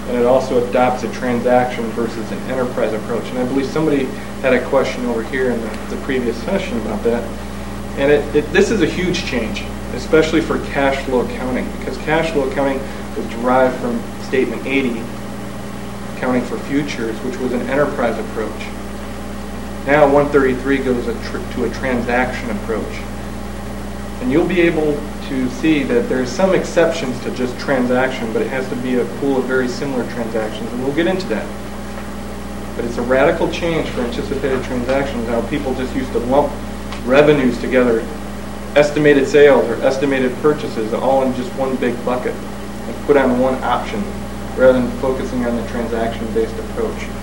and it also adopts a transaction versus an enterprise approach. And I believe somebody had a question over here in the previous session about that. And this is a huge change, especially for cash flow accounting, because cash flow accounting was derived from Statement 80, accounting for futures, which was an enterprise approach. Now 133 goes to a transaction approach. And you'll be able to see that there's some exceptions to just transaction, but it has to be a pool of very similar transactions, and we'll get into that. But it's a radical change for anticipated transactions. How people just used to lump revenues together, estimated sales or estimated purchases, all in just one big bucket, and put on one option, rather than focusing on the transaction-based approach.